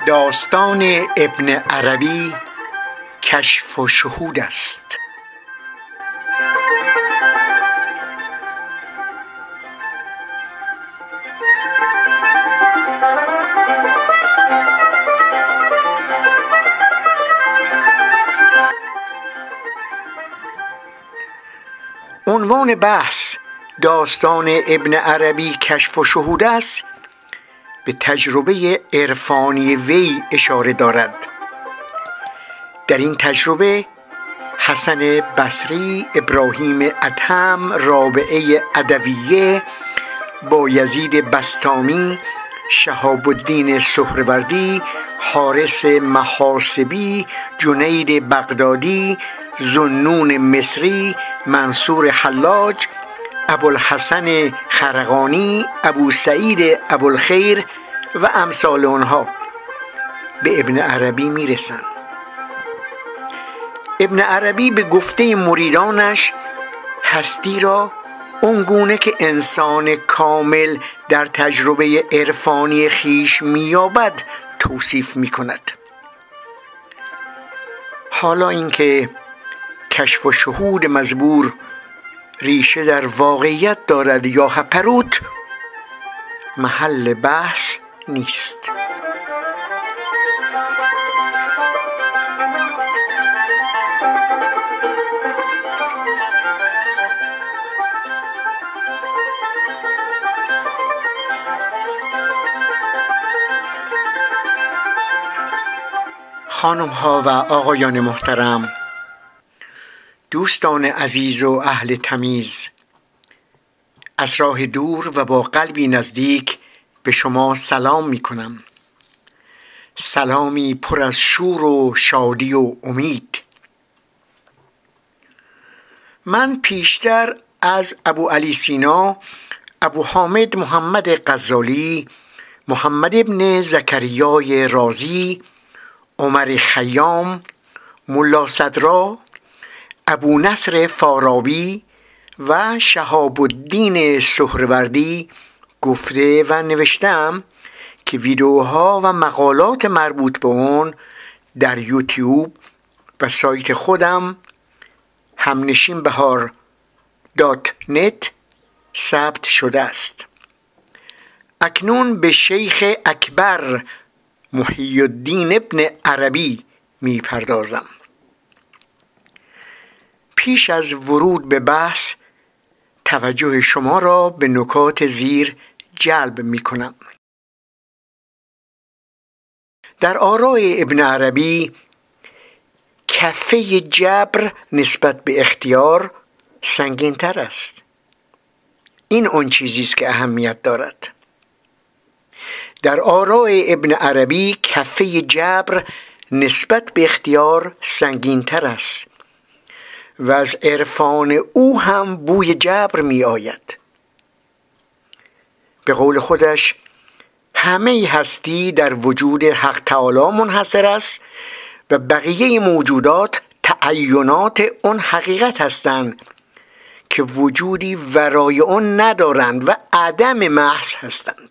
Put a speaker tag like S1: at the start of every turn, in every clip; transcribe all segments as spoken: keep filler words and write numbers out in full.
S1: داستان ابن عربی کشف و شهود است. عنوان بحث داستان ابن عربی کشف و شهود است به تجربه عرفانی وی اشاره دارد. در این تجربه حسن بصری، ابراهیم ادهم، رابعه عدویه، بایزید بسطامی، شهاب الدین سهروردی، حارث محاسبی، جنید بغدادی، ذوالنون مصری، منصور حلاج، ابوالحسن خرقانی، ابو سعید ابوالخیر و امثال آنها به ابن عربی میرسند. ابن عربی به گفته مریدانش هستی را اونگونه که انسان کامل در تجربه عرفانی خیش مییابد توصیف میکند. حالا اینکه کشف و شهود مزبور ریشه در واقعیت دارد یا هپروت محل بحث نیست. خانم ها و آقایان محترم، دوستان عزیز و اهل تمیز، از راه دور و با قلبی نزدیک به شما سلام می کنم. سلامی پر از شور و شادی و امید. من پیشتر از ابو علی سینا، ابو حامد محمد غزالی، محمد ابن زکریای رازی، عمر خیام، ملا صدرا، ابو نصر فارابی و شهاب الدین سهروردی گفته و نوشتم که ویدیوها و مقالات مربوط به اون در یوتیوب و سایت خودم همنشین بهار دات نت ثبت شده است. اکنون به شیخ اکبر محی الدین ابن عربی می پردازم. پیش از ورود به بحث توجه شما را به نکات زیر جلب می کنم. در آراء ابن عربی کفه جبر نسبت به اختیار سنگین تر است. این اون چیزی است که اهمیت دارد. در آراء ابن عربی کفه جبر نسبت به اختیار سنگین تر است و از عرفان او هم بوی جبر می آید. به قول خودش همه هستی در وجود حق تعالی منحصر است و بقیه موجودات تعینات اون حقیقت هستند که وجودی ورای اون ندارند و عدم محض هستند.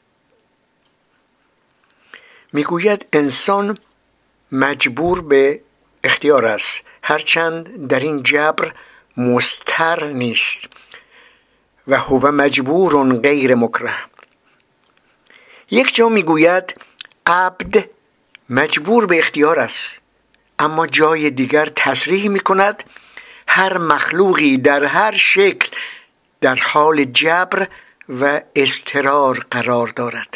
S1: میگوید انسان مجبور به اختیار است، هرچند در این جبر مستر نیست و هو مجبور غیر مکره. یک جا میگوید عبد مجبور به اختیار است، اما جای دیگر تصریح میکند هر مخلوقی در هر شکل در حال جبر و اضطرار قرار دارد.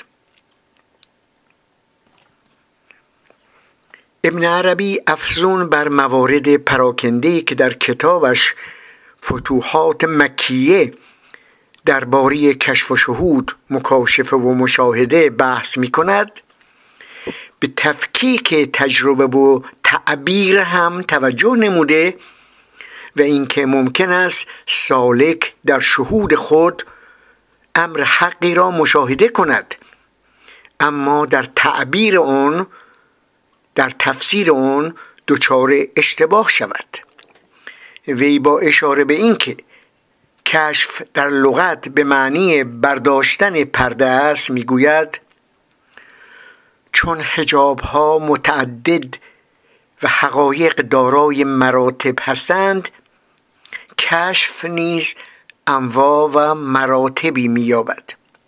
S1: ابن عربی افزون بر موارد پراکنده‌ای که در کتابش فتوحات مکیه درباره کشف و شهود، مکاشفه و مشاهده بحث می کند، به تفکیک تجربه و تعبیر هم توجه نموده و اینکه ممکن است سالک در شهود خود امر حقی را مشاهده کند اما در تعبیر آن، در تفسیر آن دچار اشتباه شود. وی با اشاره به اینکه کشف در لغت به معنی برداشتن پرده است میگوید چون حجاب‌ها متعدد و حقایق دارای مراتب هستند، کشف نیز انواع و مراتبی می‌یابد.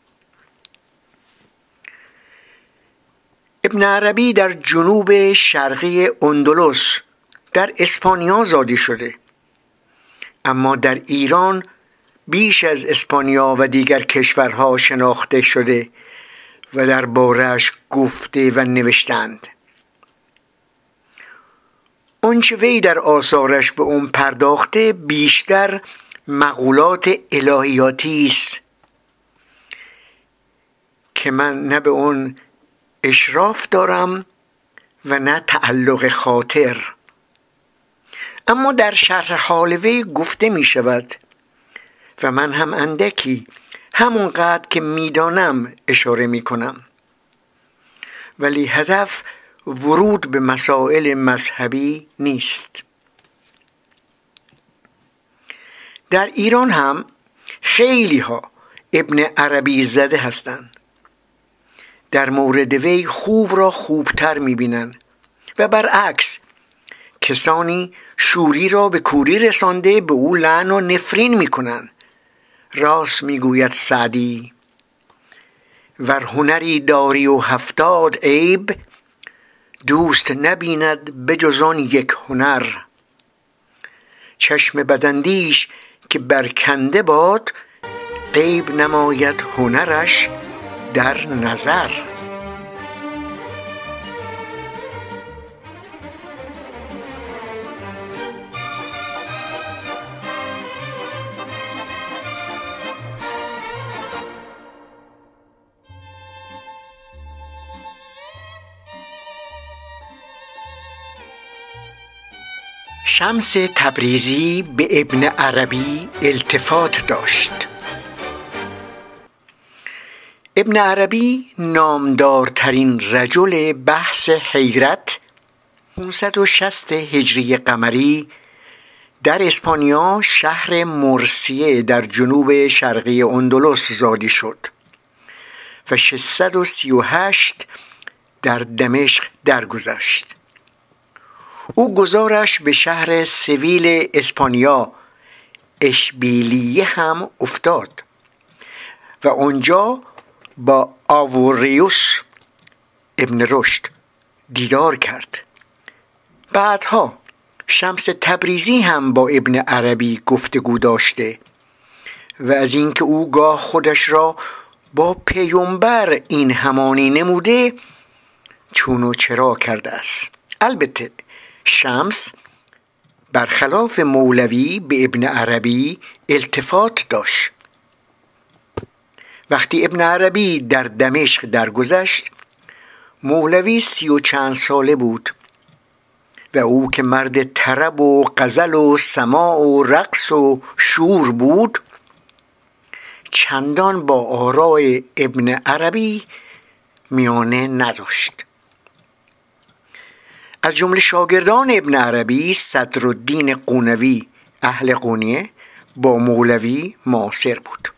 S1: ابن عربی در جنوب شرقی اندلس در اسپانیا زاده شده، اما در ایران بیش از اسپانیا و دیگر کشورها شناخته شده و در بارش گفته و نوشتند. آنچه وی در آثارش به اون پرداخته بیشتر مقولات الهیاتی است که من نه به اون اشراف دارم و نه تعلق خاطر، اما در شرح حال وی گفته می شود و من هم اندکی همونقدر که میدانم اشاره می کنم، ولی هدف ورود به مسائل مذهبی نیست. در ایران هم خیلی ها ابن عربی زده هستند. در مورد وی خوب را خوبتر می بینن و برعکس کسانی شوری را به کوری رسانده به او لعن و نفرین می کنن. راست می گوید سعدی: ور هنری داری و هفتاد عیب، دوست نبیند بجز آن یک هنر. چشم بداندیش که برکنده باد، عیب نماید هنرش در نظر. شمس تبریزی به ابن عربی التفات داشت. ابن عربی نامدارترین رجل بحث حیرت پانصد و شصت هجری قمری در اسپانیا شهر مرسیه در جنوب شرقی اندلس زاده شد و ششصد و سی و هشت در دمشق درگذشت. او گذارش به شهر سویل اسپانیا اشبیلیه هم افتاد و آنجا با آوریوس ابن رشد دیدار کرد. بعدها شمس تبریزی هم با ابن عربی گفتگو داشته و از اینکه او گاه خودش را با پیامبر این همانی نموده چون و چرا کرده است. البته شمس برخلاف مولوی به ابن عربی التفات داشت. وقتی ابن عربی در دمشق درگذشت، مولوی سی و چند ساله بود و او که مرد طرب و غزل و سماع و رقص و شور بود، چندان با آراء ابن عربی میانه نداشت. از جمله شاگردان ابن عربی صدرالدین قونوی اهل قونیه با مولوی معاصر بود.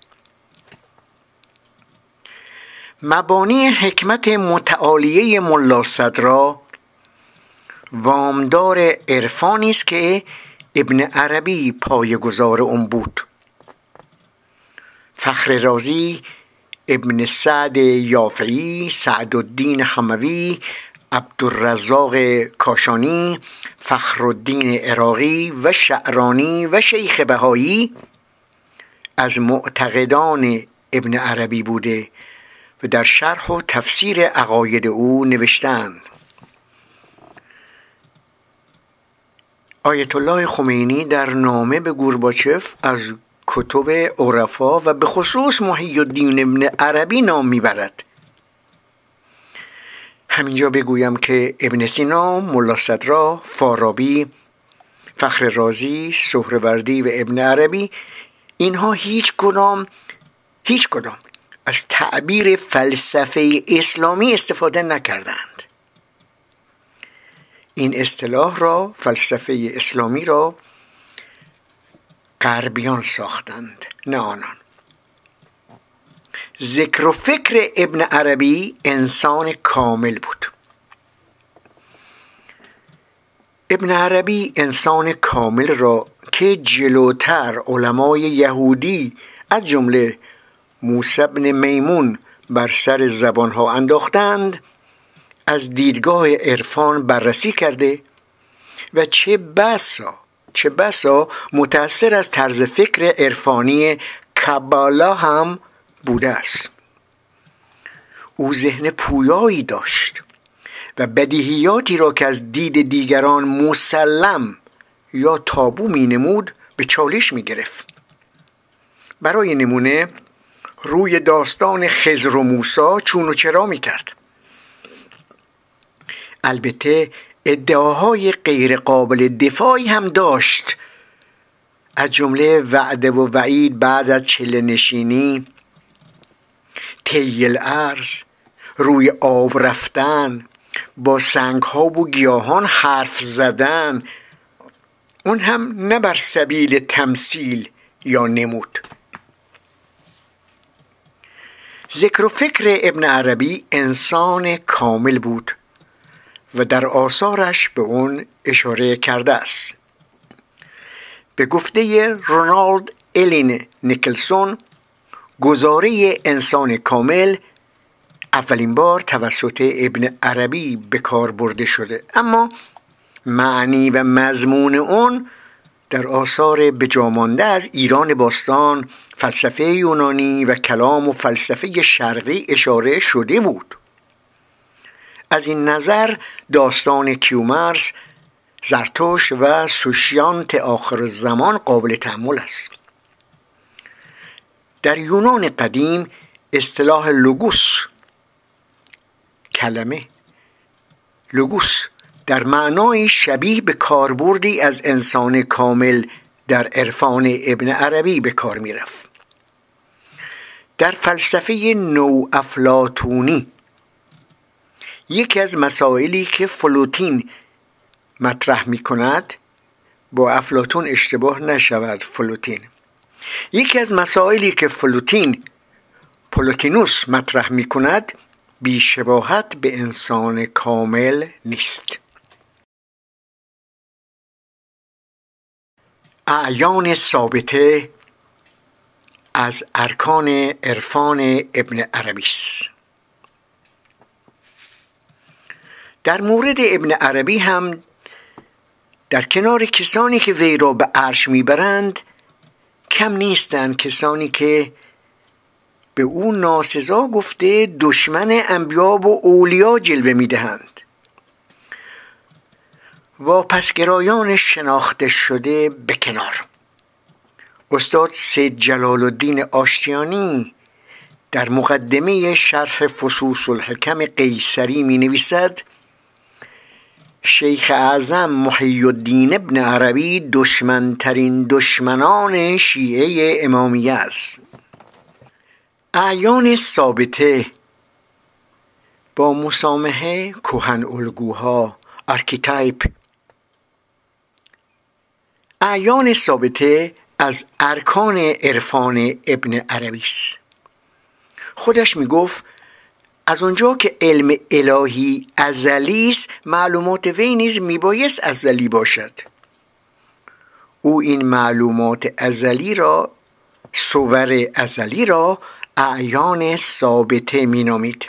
S1: مبانی حکمت متعالیه ملا صدرا وامدار عرفانی است که ابن عربی پایه‌گذار آن بود. فخر رازی، ابن سعد یافعی، سعدالدین حموی، عبدالرزاق کاشانی، فخرالدین عراقی و شعرانی و شیخ بهایی از معتقدان ابن عربی بوده و در شرح و تفسیر عقاید او نوشتند. آیت الله خمینی در نامه به گورباچف از کتب عرفا و به خصوص محی الدین ابن عربی نام میبرد. همینجا بگویم که ابن سینا، ملا صدرا، فارابی، فخر رازی، سهروردی و ابن عربی اینها هیچ کدام هیچ کدام از تعبیر فلسفه اسلامی استفاده نکردند. این اصطلاح را، فلسفه اسلامی را، غربیان ساختند، نه آنان. ذکر و فکر ابن عربی انسان کامل بود. ابن عربی انسان کامل را که جلوتر علمای یهودی از جمله موسی بن میمون بر سر زبانها انداختند از دیدگاه عرفان بررسی کرده و چه بسا چه بسا متأثر از طرز فکر عرفانی کبالا هم بوده است. او ذهن پویایی داشت و بدیهیاتی را که از دید دیگران مسلم یا تابو می نمود به چالش می گرفت. برای نمونه روی داستان خضر و موسی چون و چرا می کرد. البته ادعاهای غیر قابل دفاعی هم داشت، از جمله وعده و وعید بعد از چله نشینی، طی الارض، روی آب رفتن، با سنگها و گیاهان حرف زدن، اون هم نه بر سبیل تمثیل یا نمود. ذکر و فکر ابن عربی انسان کامل بود و در آثارش به اون اشاره کرده است. به گفته رونالد الین نیکلسون، گزاره انسان کامل اولین بار توسط ابن عربی به کار برده شده، اما معنی و مضمون اون در آثار بجامانده از ایران باستان، فلسفه یونانی و کلام و فلسفه شرقی اشاره شده بود. از این نظر داستان کیومرث، زرتشت و سوشیانت آخر زمان قابل تأمل است. در یونان قدیم اصطلاح لوگوس، کلمه لوگوس در معنای شبیه به کاربردی از انسان کامل در عرفان ابن عربی به کار می رفت. در فلسفه نو افلاطونی یکی از مسائلی که فلوتین مطرح می کند، با افلاطون اشتباه نشود فلوتین، یکی از مسائلی که فلوتین پلوتینوس مطرح می کند بی‌شباهت به انسان کامل نیست. اعیان ثابته از ارکان عرفان ابن عربی است. در مورد ابن عربی هم در کنار کسانی که وی را به عرش میبرند کم نیستند کسانی که به او ناسزا گفته دشمن انبیا و اولیا جلوه میدهند. واپسگرایان شناخته شده به کنار، استاد سید جلال الدین آشتیانی در مقدمه شرح فصوص الحکم قیصری می نویسد: شیخ اعظم محی الدین ابن عربی دشمنترین دشمنان شیعه امامیه است. اعیان ثابته با مسامحه کهن الگوها، آرکیتایپ. اعیان ثابته از ارکان عرفان ابن عربی است. خودش میگفت از اونجا که علم الهی ازلی است، معلومات وی نیز میبایست ازلی باشد. او این معلومات ازلی را، صور ازلی را اعیان ثابته مینامید.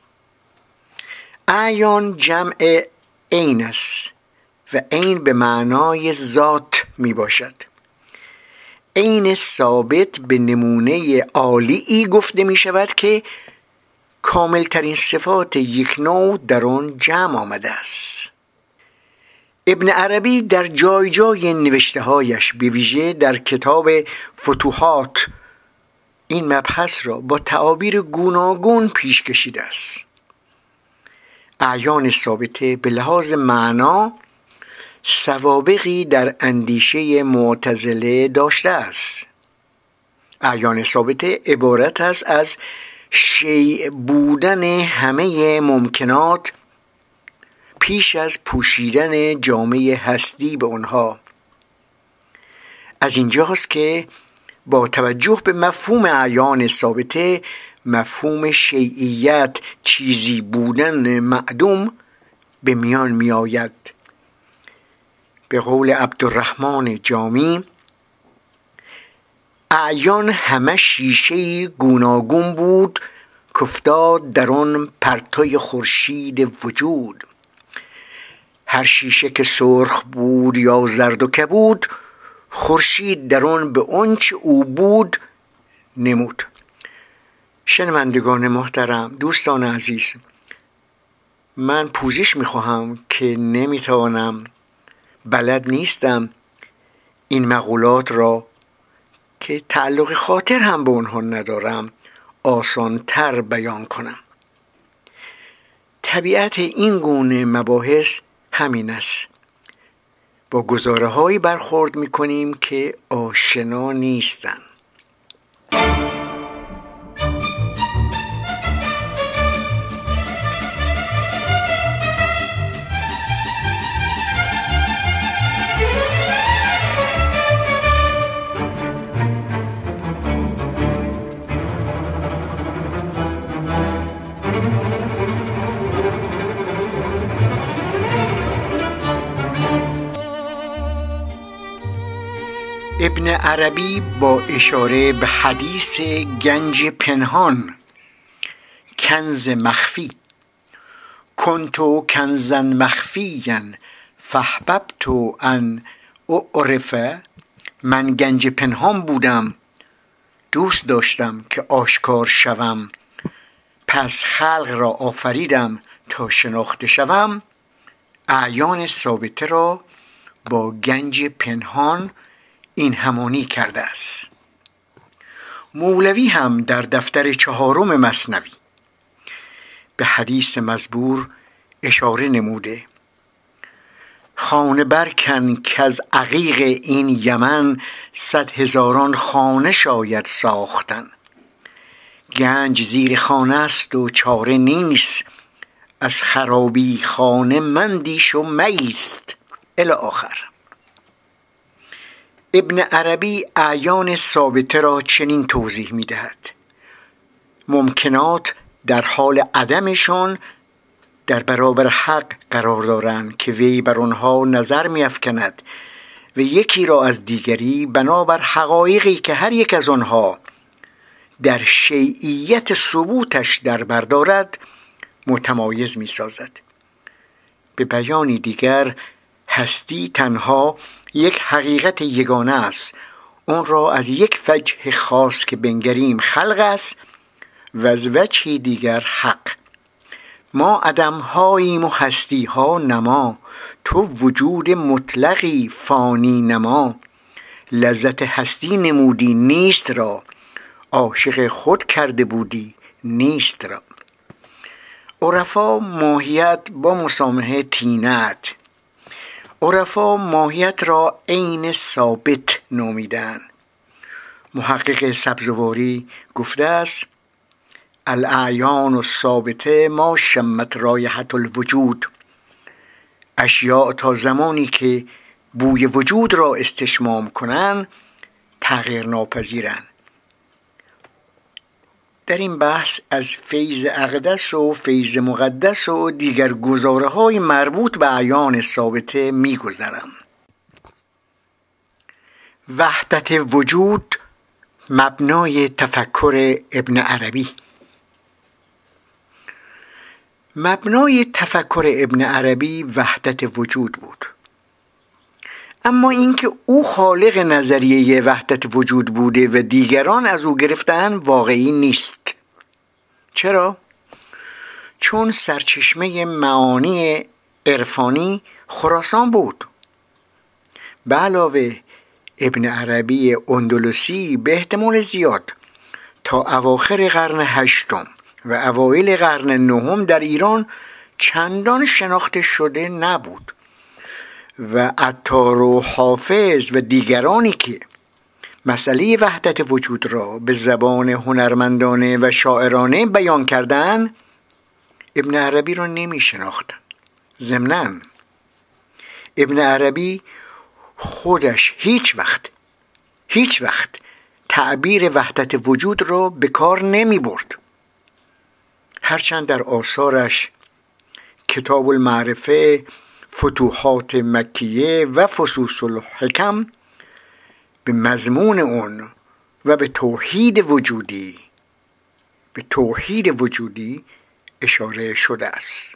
S1: اعیان جمع عین است و عین به معنای ذات می باشد. عین ثابت به نمونه عالی گفته می شود که کامل ترین صفات یک نوع در آن جمع آمده است. ابن عربی در جای جای نوشته هایش، به ویژه در کتاب فتوحات، این مبحث را با تعابیر گوناگون پیش کشیده است. اعیان ثابته به لحاظ معنا سوابقی در اندیشه معتزله داشته است. اعیان ثابته عبارت است از شیء بودن همه ممکنات پیش از پوشیدن جامعه هستی به آنها. از اینجاست که با توجه به مفهوم اعیان ثابته مفهوم شیعیت چیزی بودن معدوم به میان می آید. به قول عبدالرحمن جامی، اعیان همه شیشه گوناگون بود کافتاد در آن پرتوی خورشید وجود. هر شیشه که سرخ بود یا زرد و کبود، خورشید در آن به آنچه او بود نمود. شنوندگان محترم، دوستان عزیز، من پوزش میخواهم که نمیتوانم، بلد نیستم این مقولات را که تعلق خاطر هم به آنها ندارم آسانتر بیان کنم. طبیعت این گونه مباحث همین است. با گزاره‌هایی برخورد می‌کنیم که آشنا نیستند. ابن عربی با اشاره به حدیث گنج پنهان، کنز مخفی، کنتو کنزا مخفیا فاحببت ان اعرف، من گنج پنهان بودم دوست داشتم که آشکار شوم، پس خلق را آفریدم تا شناخته شوم. اعیان ثابته را با گنج پنهان این همانی کرده است. مولوی هم در دفتر چهارم مثنوی به حدیث مزبور اشاره نموده: خانه برکن که از عقیق این یمن، صد هزاران خانه شاید ساختن. گنج زیر خانه است و چاره نیست، از خرابی خانه مندیش و مایست. الی آخر. ابن عربی اعیان ثابته را چنین توضیح می دهد: ممکنات در حال عدمشان در برابر حق قرار دارند که وی بر آنها نظر می افکند و یکی را از دیگری بنابر حقایقی که هر یک از آنها در شیعیت ثبوتش در بر دارد متمایز می سازد. به بیانی دیگر، هستی تنها یک حقیقت یگانه است، اون را از یک وجه خاص که بنگریم خلق است و از وجه دیگر حق. ما عدمهاییم و هستی ها نما، تو وجود مطلقی فانی نما. لذت هستی نمودی نیست را، عاشق خود کرده بودی نیست را. عرفا ماهیت با مسامحه طینت، عرفا ماهیت را عین ثابت نامیدند. محقق سبزواری گفته است: الاعیان الثابته ما شمت رایحة الوجود. اشیاء تا زمانی که بوی وجود را استشمام کنند تغییر ناپذیرند. در این بحث از فیض اقدس و فیض مقدس و دیگر گزاره های مربوط به اعیان ثابته می گذرم. وحدت وجود مبنای تفکر ابن عربی. مبنای تفکر ابن عربی وحدت وجود بود، اما اینکه او خالق نظریه وحدت وجود بوده و دیگران از او گرفتن واقعی نیست. چرا؟ چون سرچشمه معانی عرفانی خراسان بود. به علاوه ابن عربی اندلسی به احتمال زیاد تا اواخر قرن هشتم و اوایل قرن نهم در ایران چندان شناخته شده نبود و عطار و حافظ و دیگرانی که مسئله وحدت وجود را به زبان هنرمندانه و شاعرانه بیان کردند ابن عربی را نمی شناختند. ضمناً ابن عربی خودش هیچ وقت هیچ وقت تعبیر وحدت وجود را به کار نمی برد. هرچند در آثارش کتاب المعرفه، فتوحات مکیه و فصوص الحکم به مضمون اون و به توحید وجودی به توحید وجودی اشاره شده است.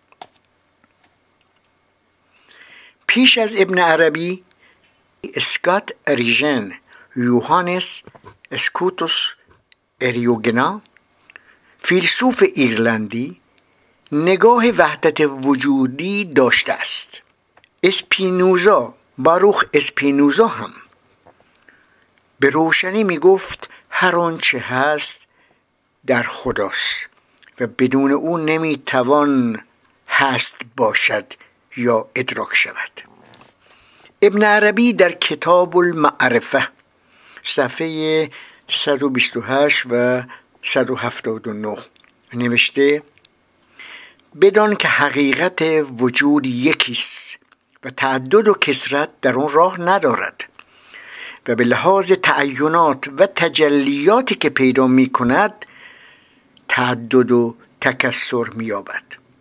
S1: پیش از ابن عربی اسکات اریژن، یوهانس اسکوتوس اریوگنا، فیلسوف ایرلندی، نگاه وحدت وجودی داشته است. اسپینوزا، باروخ اسپینوزا هم به روشنی می گفت هر آنچه هست در خداست و بدون او نمی توان هست باشد یا ادراک شود. ابن عربی در کتاب المعرفه صفحه صد و بیست و هشت و صد و هفتاد و نه نوشته: بدان که حقیقت وجود یکیست و تعدد و کثرت در آن راه ندارد و به لحاظ تعینات و تجلیاتی که پیدا می کند تعدد و تکثر می یابد.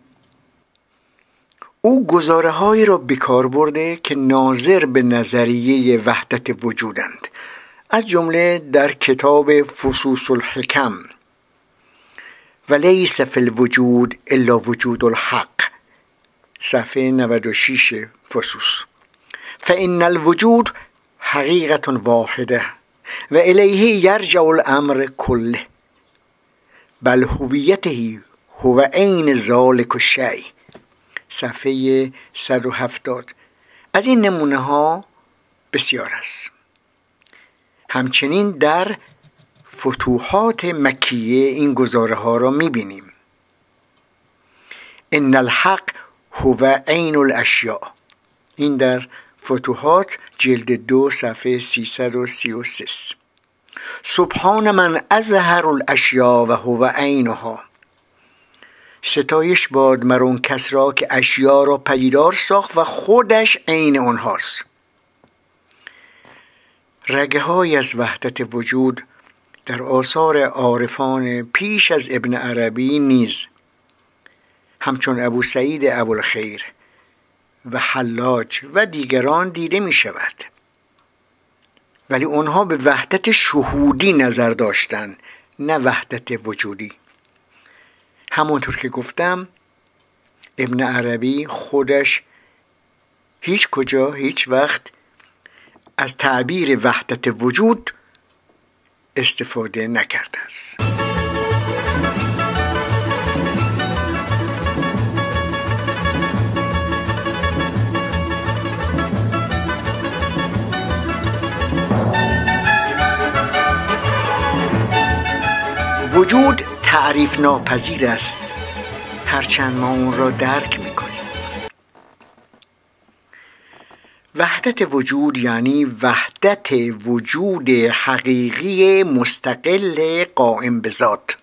S1: او گزاره هایی را به کار برده که ناظر به نظریه وحدت وجودند، از جمله در کتاب فصوص الحکم: و لیس فی الوجود الا وجود الحق، صفحه نود و شش فصوص، فإن الوجود حقیقت واحده و الیه یرجع الامر کله، بل هویته هو عین ذلک الشیء، صفحه صد و هفتاد. از این نمونه ها بسیار است. همچنین در فتوحات مکیه این گزاره ها را میبینیم: ان الحق هو عین الاشیاء، این در فتوحات جلد دو صفحه سیصد و سی و سه. سبحان من اظهر الاشیاء و هو عینها، ستایش باد مر آن کس را که اشیا را پدیدار ساخت و خودش عین آنهاست. رگه های از وحدت وجود در آثار عارفان پیش از ابن عربی نیز همچون ابو سعید ابوالخیر و حلاج و دیگران دیده می شود، ولی آنها به وحدت شهودی نظر داشتند، نه وحدت وجودی. همونطور که گفتم ابن عربی خودش هیچ کجا هیچ وقت از تعبیر وحدت وجود استفاده نکرده است. وجود تعریف ناپذیر است هرچند ما اون را درک میکنیم. وحدت وجود یعنی وحدت وجود حقیقی مستقل قائم به ذات.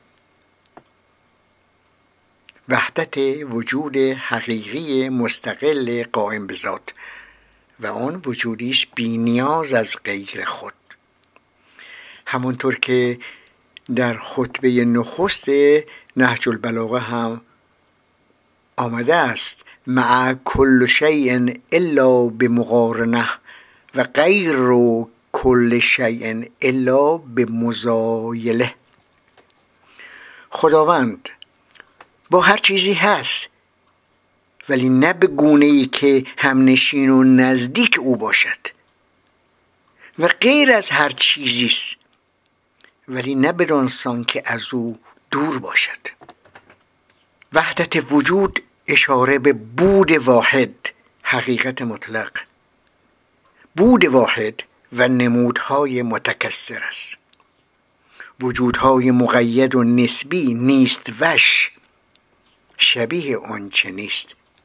S1: وحدت وجود حقیقی مستقل قائم به ذات و آن وجودی است بی نیاز از غیر خود. همونطور که در خطبه نخست نهج البلاغه هم آمده است: مع کل شیء الا بمقارنه و غیر کل شیء الا بمزایله. خداوند با هر چیزی هست ولی نه به گونه‌ای که همنشین و نزدیک او باشد، و غیر از هر چیزی است ولی نه بدان سان که از او دور باشد. وحدت وجود اشاره به بود واحد، حقیقت مطلق، بود واحد و نمودهای متکثر است. وجودهای مقید و نسبی نیست وش، شبیه آنچه نیست.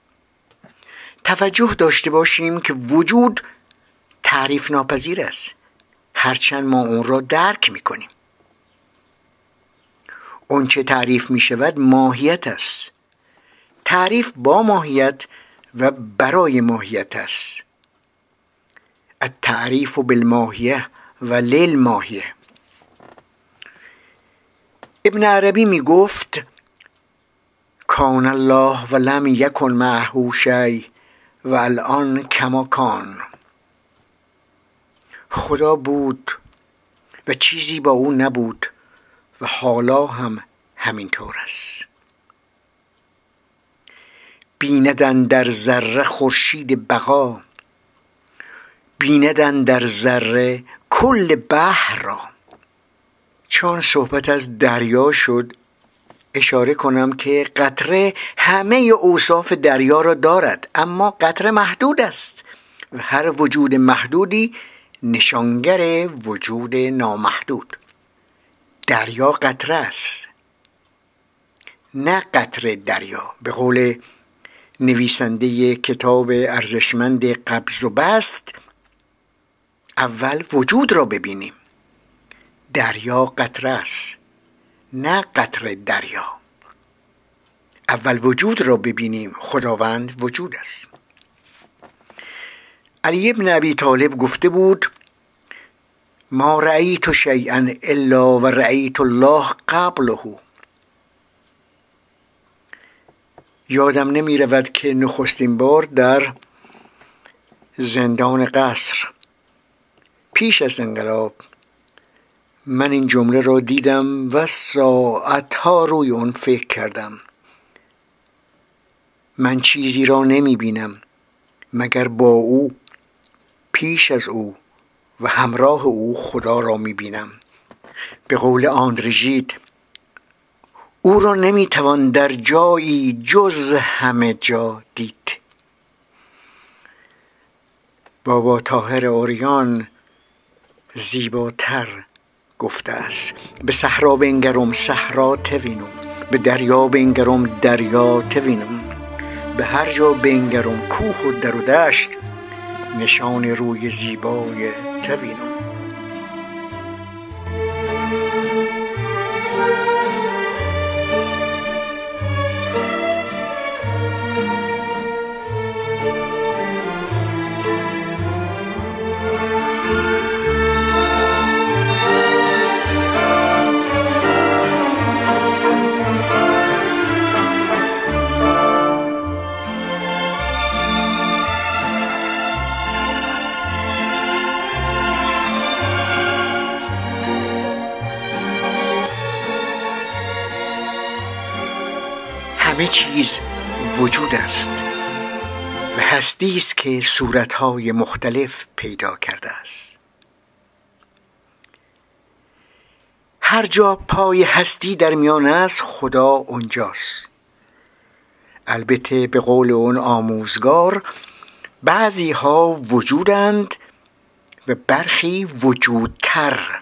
S1: توجه داشته باشیم که وجود تعریف ناپذیر است هرچند ما اون را درک میکنیم. اون چه تعریف می شود ماهیت است. تعریف با ماهیت و برای ماهیت است. التعریف بالماهیه و للماهیه. ابن عربی می گفت کان الله و لم یکن معه شیء و الان کما کان. خدا بود و چیزی با او نبود و حالا هم همینطور است. بیندن در ذره خورشید بقا، بیندن در ذره کل بحر را. چون صحبت از دریا شد اشاره کنم که قطره همه اوصاف دریا را دارد، اما قطره محدود است و هر وجود محدودی نشانگر وجود نامحدود. دریا قطره است نه قطره دریا. به قول نویسنده کتاب ارزشمند قبض و بسط، اول وجود را ببینیم. دریا قطره است نه قطره دریا. اول وجود را ببینیم. خداوند وجود است. علی ابن ابی طالب گفته بود ما رأیت شیئا الا و رأیت الله قبله. یادم نمی رود که نخستین بار در زندان قصر پیش از انقلاب من این جمله را دیدم و ساعتها روی اون فکر کردم. من چیزی را نمی بینم مگر با او، پیش از او و همراه او خدا را می بینم. به قول آندره ژید او را نمی توان در جایی جز همه جا دید. بابا طاهر عریان زیباتر گفته است به صحرا بنگرم صحرا توینم، به دریا بنگرم دریا توینم، به هر جا بنگرم کوه و در و دشت نشان روی زیبای توینم. همه چیز وجود است و هستی است که صورتهای مختلف پیدا کرده است. هر جا پای هستی در میان است خدا اونجاست. البته به قول اون آموزگار بعضی ها وجودند و برخی وجودتر،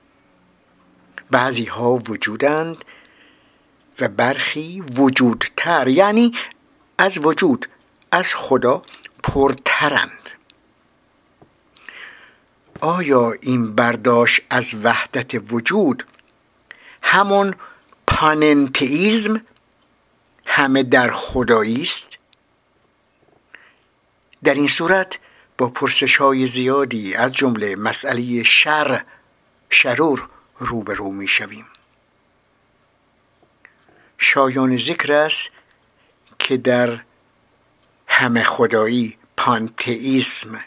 S1: بعضی ها وجودند و برخی وجودتر، یعنی از وجود از خدا پرترند. آیا این برداشت از وحدت وجود همون پاننتئیسم، همه در خدایی است؟ در این صورت با پرسش‌های زیادی از جمله مسئله شر شرور روبرو می‌شویم. شایان ذکر است که در همه خدایی پانتئیسم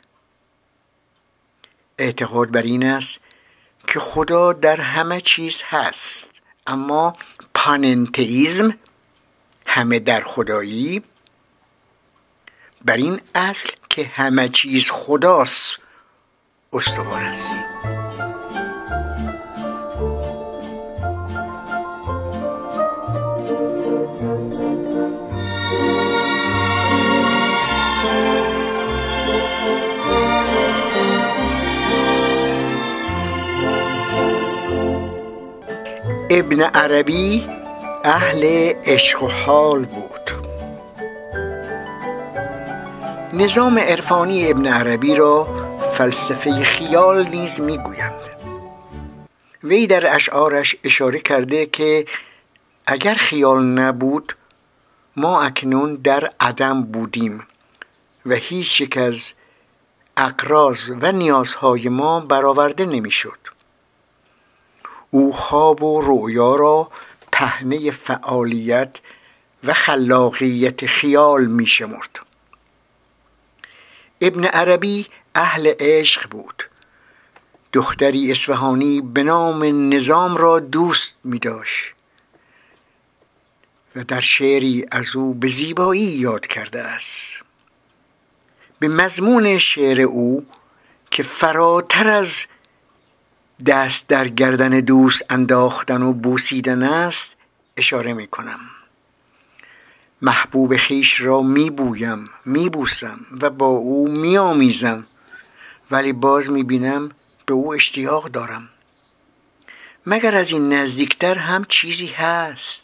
S1: اعتقاد بر این است که خدا در همه چیز هست، اما پاننتئیسم همه در خدایی بر این اصل که همه چیز خداست استوار است. ابن عربی اهل عشق و حال بود. نظام عرفانی ابن عربی را فلسفه خیال نیز میگویند. وی در اشعارش اشاره کرده که اگر خیال نبود ما اکنون در عدم بودیم و هیچ یک از اغراض و نیازهای ما برآورده نمیشد. او خواب و رؤیا را پهنه فعالیت و خلاقیت خیال می شمرد. ابن عربی اهل عشق بود. دختری اصفهانی به نام نظام را دوست می داشت و در شعری از او به زیبایی یاد کرده است. به مضمون شعر او که فراتر از دست در گردن دوست انداختن و بوسیدن است اشاره می کنم. محبوب خیش را می بویم، می بوسم و با او می آمیزم، ولی باز می بینم به او اشتیاق دارم. مگر از این نزدیکتر هم چیزی هست؟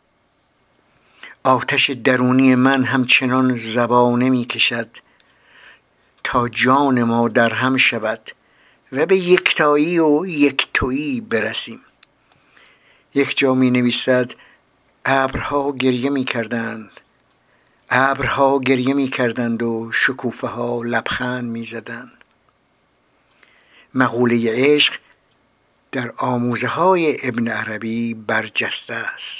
S1: آتش درونی من همچنان زبانه می کشد تا جان ما در هم شود و به یکتایی و یکتویی برسیم. یک جا می نویسد ابرها گریه می کردند ابرها گریه می کردند و شکوفه ها لبخند می زدند. مقوله عشق در آموزه های ابن عربی برجسته است.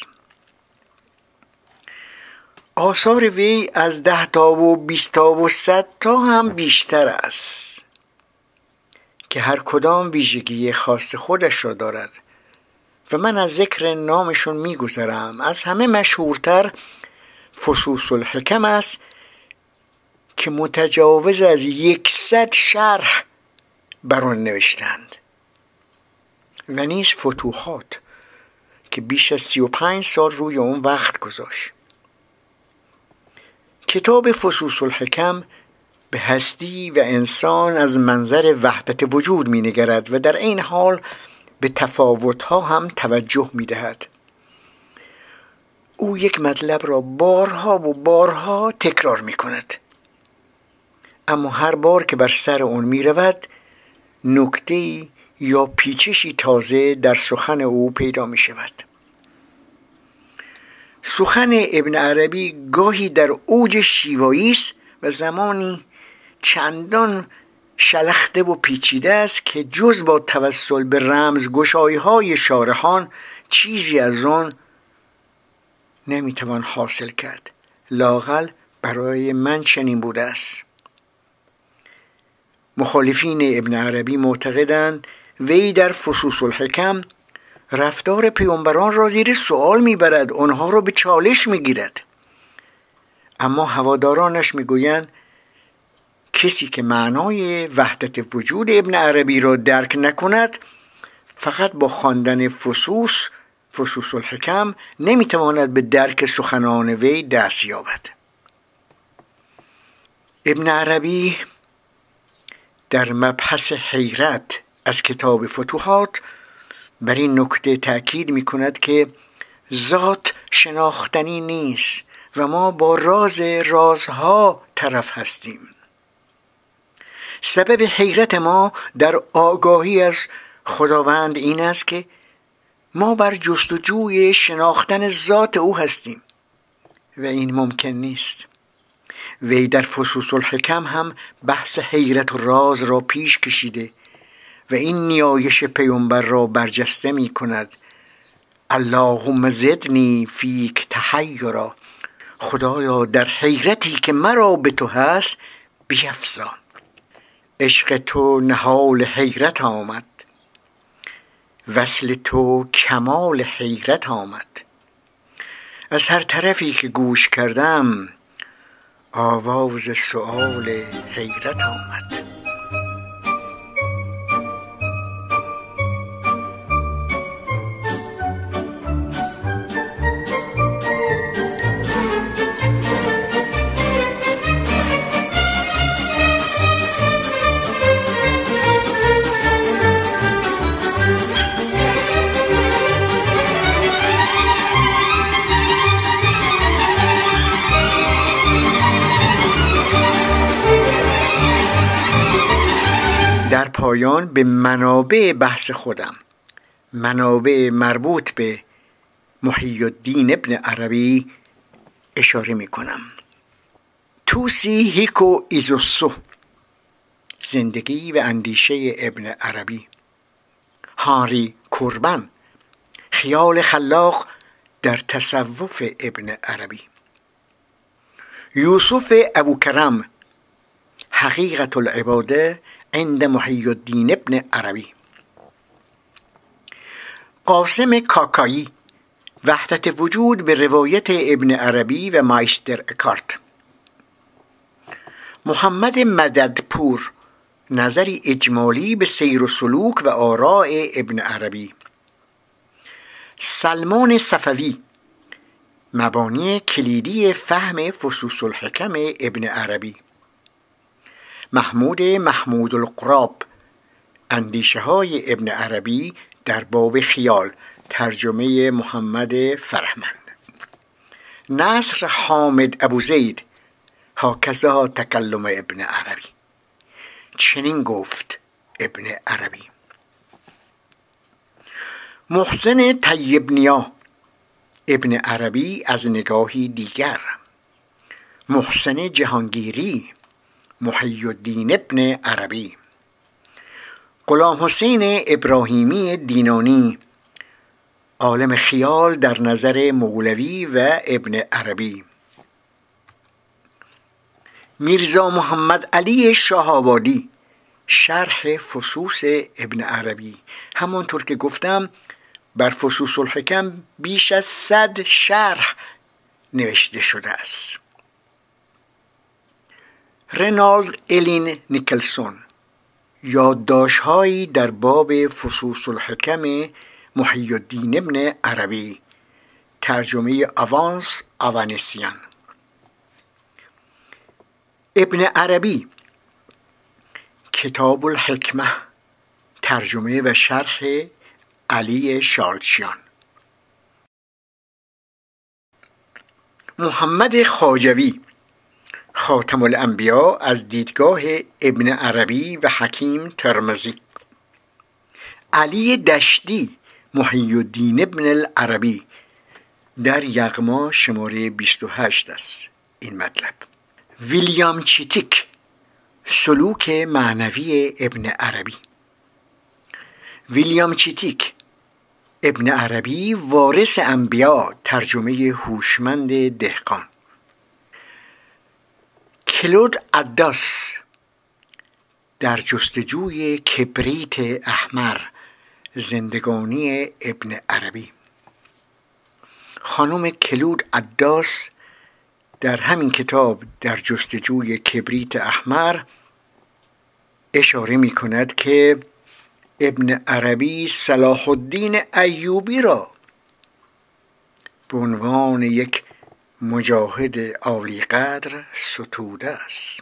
S1: آثار وی از ده تا و بیست تا و صد تا هم بیشتر است که هر کدام ویژگی خاص خودش را دارد و من از ذکر نامشون میگذرم. از همه مشهورتر فصوص الحکم است که متجاوز از یکصد شرح بر آن نوشتند و نیز فتوحات که بیش از سی و پنج سال روی اون وقت گذاشت. کتاب فصوص الحکم به هستی و انسان از منظر وحدت وجود می نگرد و در این حال به تفاوت‌ها هم توجه می‌دهد. او یک مطلب را بارها و بارها تکرار می‌کند، اما هر بار که بر سر آن می‌رود نکته‌ای یا پیچشی تازه در سخن او پیدا می‌شود. سخن ابن عربی گاهی در اوج شیوایی است و زمانی چندان شلخته و پیچیده است که جز با توسل به رمز گشایهای شارحان چیزی از آن نمیتوان حاصل کرد. لااقل برای من چنین بوده است. مخالفین ابن عربی معتقدند وی در فصوص الحکم رفتار پیامبران را زیر سوال میبرد، آنها را به چالش میگیرد. اما هوادارانش میگویند کسی که معنای وحدت وجود ابن عربی را درک نکند فقط با خواندن فصوص فصوص الحکم نمیتواند به درک سخنان وی دست یابد. ابن عربی در مبحث حیرت از کتاب فتوحات بر این نکته تأکید میکند که ذات شناختنی نیست و ما با راز رازها طرف هستیم. سبب حیرت ما در آگاهی از خداوند این است که ما بر جستجوی شناختن ذات او هستیم و این ممکن نیست. وی در فصوص الحکم هم بحث حیرت و راز را پیش کشیده و این نیایش پیامبر را برجسته می کند. اللهم زدنی فیک تحیرا، خدایا در حیرتی که مرا به تو هست بیفزا. عشق تو نهال حیرت آمد، وصل تو کمال حیرت آمد. از هر طرفی که گوش کردم آواز سؤال حیرت آمد. در پایان به منابع بحث خودم، منابع مربوط به محی الدین ابن عربی اشاره می کنم. توسی هیکو ایزوسو، زندگی و اندیشه ابن عربی. هانری کوربن، خیال خلاق در تصوف ابن عربی. یوسف ابوکرم حقیقت العباده عند محی الدین ابن عربی. قاسم کاکایی وحدت وجود به روایت ابن عربی و مایستر اکارت. محمد مددپور نظری اجمالی به سیر و سلوک و آراء ابن عربی. سلمان صفوی مبانی کلیدی فهم فصوص الحکم ابن عربی. محمود محمود القراب اندیشه های ابن عربی در باب خیال، ترجمه محمد فرهمند. نصر حامد ابوزید هاکذا تکلم ابن عربی، چنین گفت ابن عربی. محسن طیب نیا ابن عربی از نگاهی دیگر. محسن جهانگیری محی الدین ابن عربی. غلام حسین ابراهیمی دینانی عالم خیال در نظر مولوی و ابن عربی. میرزا محمد علی شاه‌آبادی شرح فصوص ابن عربی. همانطور که گفتم بر فصوص الحکم بیش از صد شرح نوشته شده است. رنالد الین نیکلسون یادداشت‌هایی در باب فصوص الحکم محی الدین ابن عربی، ترجمه آوانس آوانسیان. ابن عربی کتاب الحکمه، ترجمه و شرح علی شالچیان. محمد خواجوی خاتم الانبیا از دیدگاه ابن عربی و حکیم ترمذی. علی دشتی محی الدین ابن العربی در یغما شماره بیست و هشت است این مطلب. ویلیام چیتیک سلوک معنوی ابن عربی. ویلیام چیتیک ابن عربی وارث انبیا، ترجمه هوشمند دهقان. کلود اداس در جستجوی کبریت احمر، زندگانی ابن عربی. خانم کلود اداس در همین کتاب در جستجوی کبریت احمر اشاره می کند که ابن عربی صلاح الدین ایوبی را به عنوان یک مجاهد عالی قدر ستوده است.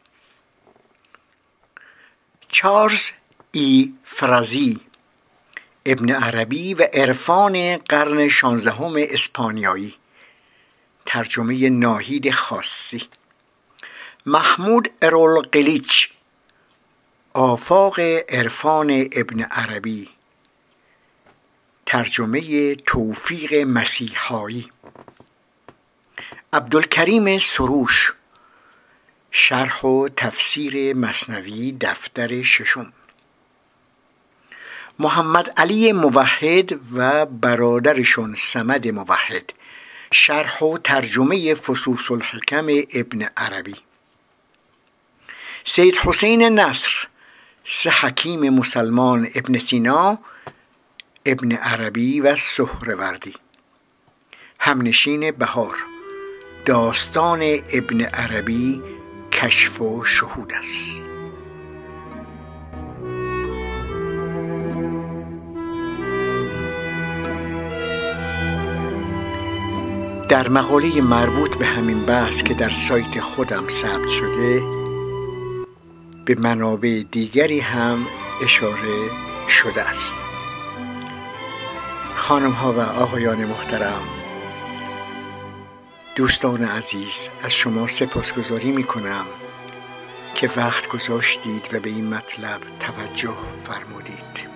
S1: چارلز ای فرازی ابن عربی و عرفان قرن شانزدهم اسپانیایی، ترجمه ناهید خاصی. محمود ارولقلیچ آفاق عرفان ابن عربی، ترجمه توفیق مسیحایی. عبدالکریم سروش شرح و تفسیر مثنوی، دفتر ششم. محمد علی موحد و برادرشون صمد موحد شرح و ترجمه فصوص الحکم ابن عربی. سید حسین نصر سه حکیم مسلمان ابن سینا، ابن عربی و سهروردی. همنشین بهار داستان ابن عربی کشف و شهود است. در مقاله مربوط به همین بحث که در سایت خودم ثبت شده به منابع دیگری هم اشاره شده است. خانم ها و آقایان محترم، دوستان عزیز، از شما سپاسگزاری می کنم که وقت گذاشتید و به این مطلب توجه فرمودید.